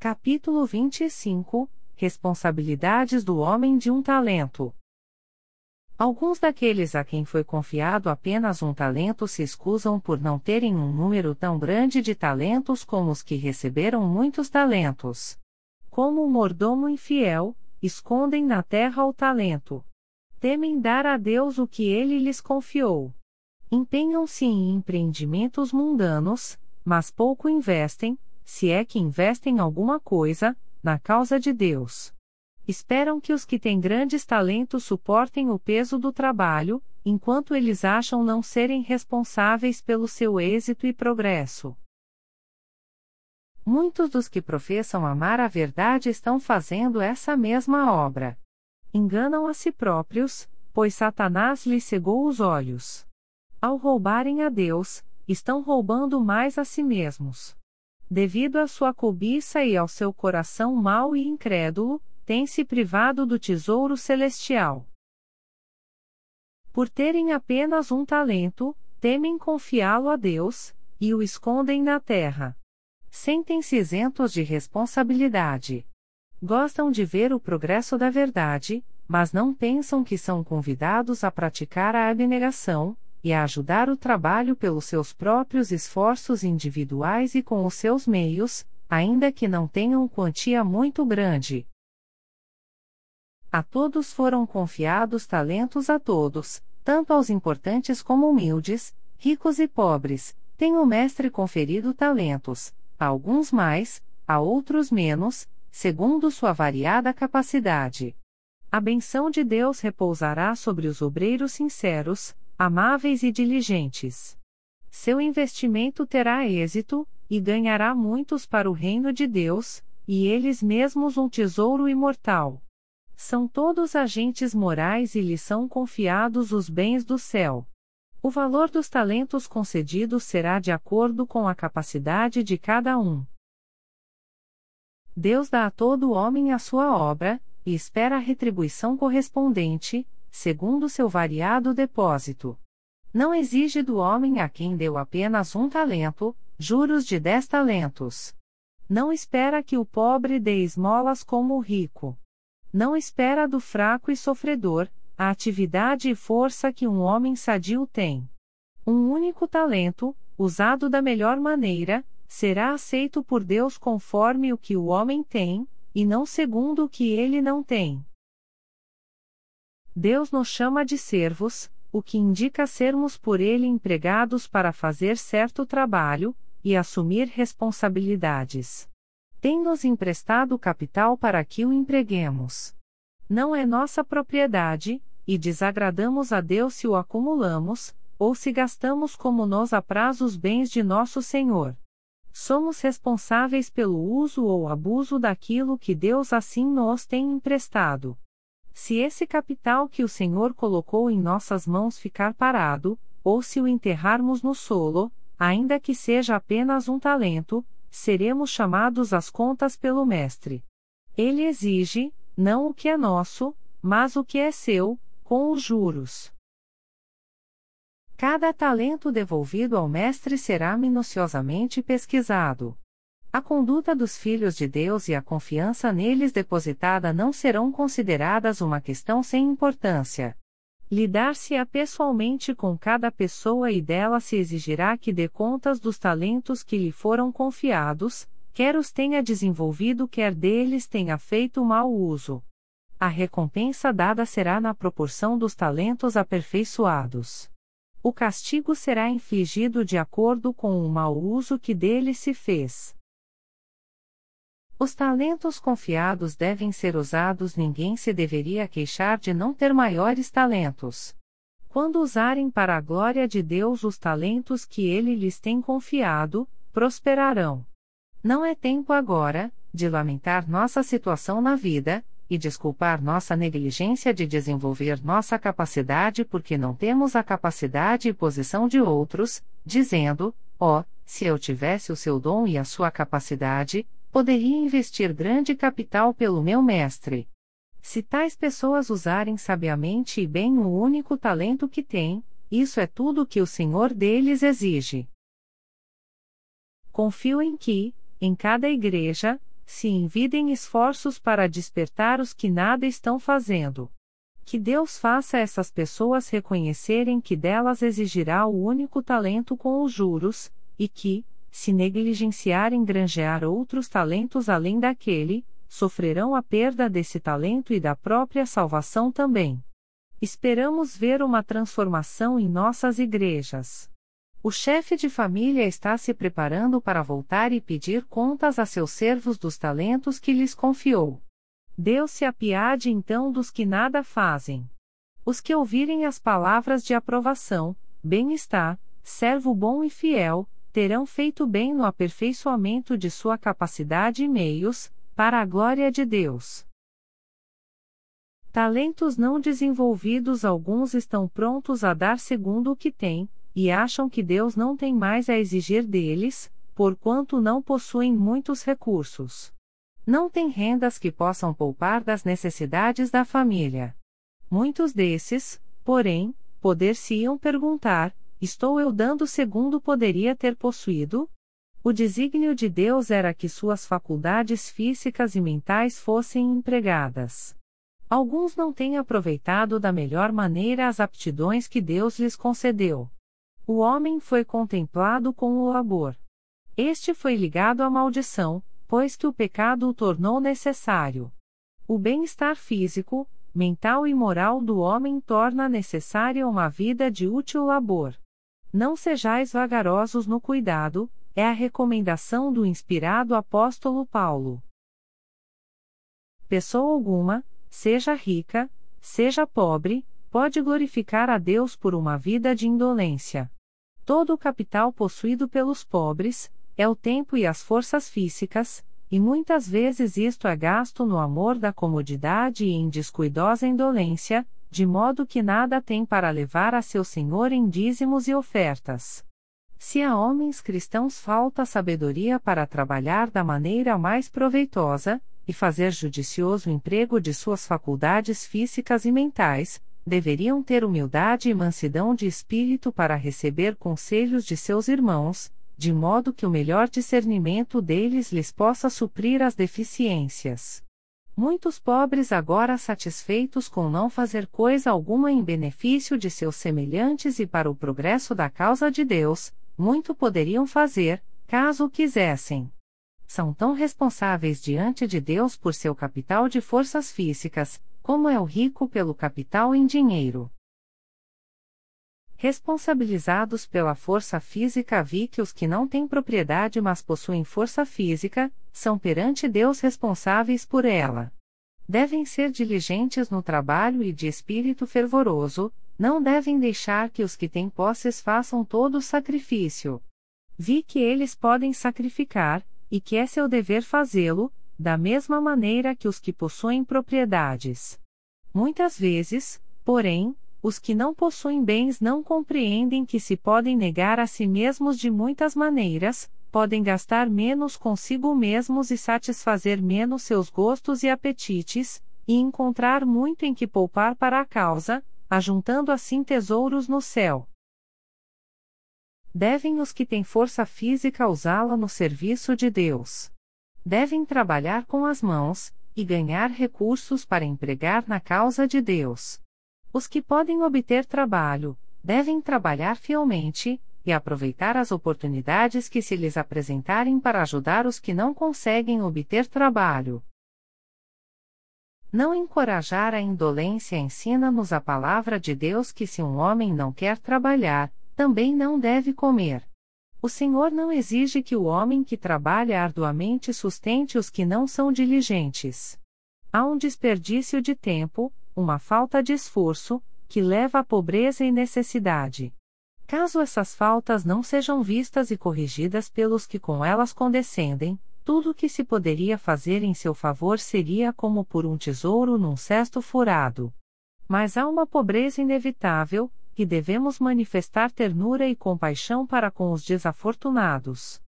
Capítulo 25 Responsabilidades do homem de um talento. Alguns daqueles a quem foi confiado apenas um talento se escusam por não terem um número tão grande de talentos como os que receberam muitos talentos. Como o mordomo infiel, escondem na terra o talento. Temem dar a Deus o que ele lhes confiou. Empenham-se em empreendimentos mundanos, mas pouco investem, se é que investem alguma coisa, na causa de Deus. Esperam que os que têm grandes talentos suportem o peso do trabalho, enquanto eles acham não serem responsáveis pelo seu êxito e progresso. Muitos dos que professam amar a verdade estão fazendo essa mesma obra. Enganam a si próprios, pois Satanás lhes cegou os olhos. Ao roubarem a Deus, estão roubando mais a si mesmos. Devido à sua cobiça e ao seu coração mau e incrédulo, têm-se privado do tesouro celestial. Por terem apenas um talento, temem confiá-lo a Deus, e o escondem na terra. Sentem-se isentos de responsabilidade. Gostam de ver o progresso da verdade, mas não pensam que são convidados a praticar a abnegação, e a ajudar o trabalho pelos seus próprios esforços individuais e com os seus meios, ainda que não tenham quantia muito grande. A todos foram confiados talentos a todos, tanto aos importantes como humildes, ricos e pobres, tem o mestre conferido talentos, a alguns mais, a outros menos, segundo sua variada capacidade. A benção de Deus repousará sobre os obreiros sinceros, amáveis e diligentes. Seu investimento terá êxito, e ganhará muitos para o reino de Deus, e eles mesmos um tesouro imortal. São todos agentes morais e lhes são confiados os bens do céu. O valor dos talentos concedidos será de acordo com a capacidade de cada um. Deus dá a todo homem a sua obra, e espera a retribuição correspondente, segundo seu variado depósito. Não exige do homem a quem deu apenas um talento, juros de 10 talentos. Não espera que o pobre dê esmolas como o rico. Não espera do fraco e sofredor a atividade e força que um homem sadio tem. Um único talento, usado da melhor maneira, será aceito por Deus conforme o que o homem tem, e não segundo o que ele não tem. Deus nos chama de servos, o que indica sermos por ele empregados para fazer certo trabalho, e assumir responsabilidades. Tem-nos emprestado capital para que o empreguemos. Não é nossa propriedade, e desagradamos a Deus se o acumulamos, ou se gastamos como nos apraz os bens de nosso Senhor. Somos responsáveis pelo uso ou abuso daquilo que Deus assim nos tem emprestado. Se esse capital que o Senhor colocou em nossas mãos ficar parado, ou se o enterrarmos no solo, ainda que seja apenas um talento, seremos chamados às contas pelo Mestre. Ele exige, não o que é nosso, mas o que é seu, com os juros. Cada talento devolvido ao Mestre será minuciosamente pesquisado. A conduta dos filhos de Deus e a confiança neles depositada não serão consideradas uma questão sem importância. Lidar-se-á pessoalmente com cada pessoa e dela se exigirá que dê contas dos talentos que lhe foram confiados, quer os tenha desenvolvido, quer deles tenha feito mau uso. A recompensa dada será na proporção dos talentos aperfeiçoados. O castigo será infligido de acordo com o mau uso que dele se fez. Os talentos confiados devem ser usados. Ninguém se deveria queixar de não ter maiores talentos. Quando usarem para a glória de Deus os talentos que ele lhes tem confiado, prosperarão. Não é tempo agora de lamentar nossa situação na vida, e desculpar nossa negligência de desenvolver nossa capacidade porque não temos a capacidade e posição de outros, dizendo: ó, se eu tivesse o seu dom e a sua capacidade, poderia investir grande capital pelo meu mestre. Se tais pessoas usarem sabiamente e bem o único talento que têm, isso é tudo o que o Senhor deles exige. Confio em que, em cada igreja, se envidem esforços para despertar os que nada estão fazendo. Que Deus faça essas pessoas reconhecerem que delas exigirá o único talento com os juros, e que, se negligenciarem granjear outros talentos além daquele, sofrerão a perda desse talento e da própria salvação também. Esperamos ver uma transformação em nossas igrejas. O chefe de família está se preparando para voltar e pedir contas a seus servos dos talentos que lhes confiou. Deus se apiade então dos que nada fazem. Os que ouvirem as palavras de aprovação, bem-estar, servo bom e fiel, terão feito bem no aperfeiçoamento de sua capacidade e meios, para a glória de Deus. Talentos não desenvolvidos. Alguns estão prontos a dar segundo o que têm, e acham que Deus não tem mais a exigir deles, porquanto não possuem muitos recursos. Não têm rendas que possam poupar das necessidades da família. Muitos desses, porém, poder-se-iam perguntar: estou eu dando segundo poderia ter possuído? O desígnio de Deus era que suas faculdades físicas e mentais fossem empregadas. Alguns não têm aproveitado da melhor maneira as aptidões que Deus lhes concedeu. O homem foi contemplado com o labor. Este foi ligado à maldição, pois que o pecado o tornou necessário. O bem-estar físico, mental e moral do homem torna necessária uma vida de útil labor. Não sejais vagarosos no cuidado, é a recomendação do inspirado apóstolo Paulo. Pessoa alguma, seja rica, seja pobre, pode glorificar a Deus por uma vida de indolência. Todo o capital possuído pelos pobres é o tempo e as forças físicas, e muitas vezes isto é gasto no amor da comodidade e em descuidosa indolência, de modo que nada tem para levar a seu senhor em dízimos e ofertas. Se a homens cristãos falta sabedoria para trabalhar da maneira mais proveitosa, e fazer judicioso emprego de suas faculdades físicas e mentais, deveriam ter humildade e mansidão de espírito para receber conselhos de seus irmãos, de modo que o melhor discernimento deles lhes possa suprir as deficiências. Muitos pobres agora satisfeitos com não fazer coisa alguma em benefício de seus semelhantes e para o progresso da causa de Deus, muito poderiam fazer, caso o quisessem. São tão responsáveis diante de Deus por seu capital de forças físicas, como é o rico pelo capital em dinheiro. Responsabilizados pela força física, vi que os que não têm propriedade mas possuem força física, são perante Deus responsáveis por ela. Devem ser diligentes no trabalho e de espírito fervoroso, não devem deixar que os que têm posses façam todo o sacrifício. Vi que eles podem sacrificar, e que é seu dever fazê-lo, da mesma maneira que os que possuem propriedades. Muitas vezes, porém, os que não possuem bens não compreendem que se podem negar a si mesmos de muitas maneiras, podem gastar menos consigo mesmos e satisfazer menos seus gostos e apetites, e encontrar muito em que poupar para a causa, ajuntando assim tesouros no céu. Devem os que têm força física usá-la no serviço de Deus. Devem trabalhar com as mãos, e ganhar recursos para empregar na causa de Deus. Os que podem obter trabalho, devem trabalhar fielmente, e aproveitar as oportunidades que se lhes apresentarem para ajudar os que não conseguem obter trabalho. Não encorajar a indolência. Ensina-nos a palavra de Deus que se um homem não quer trabalhar, também não deve comer. O Senhor não exige que o homem que trabalha arduamente sustente os que não são diligentes. Há um desperdício de tempo, uma falta de esforço, que leva à pobreza e necessidade. Caso essas faltas não sejam vistas e corrigidas pelos que com elas condescendem, tudo o que se poderia fazer em seu favor seria como por um tesouro num cesto furado. Mas há uma pobreza inevitável, e devemos manifestar ternura e compaixão para com os desafortunados.